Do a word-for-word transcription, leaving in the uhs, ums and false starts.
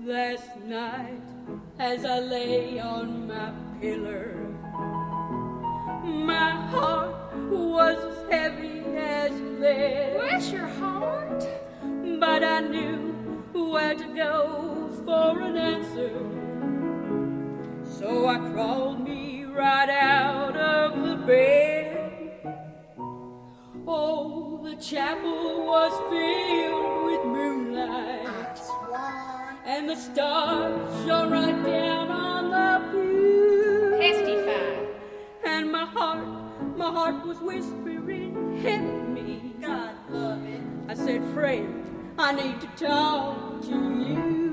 Last night, as I lay on my pillow, my heart was as heavy as lead. Bless your heart. But I knew where to go for an answer. So I crawled me right out of the bed. Oh, the chapel was filled with moonlight, and the stars shone right down on the pew. Testify. And my heart, my heart was whispering, help me. God love it. I said, friend, I need to talk to you.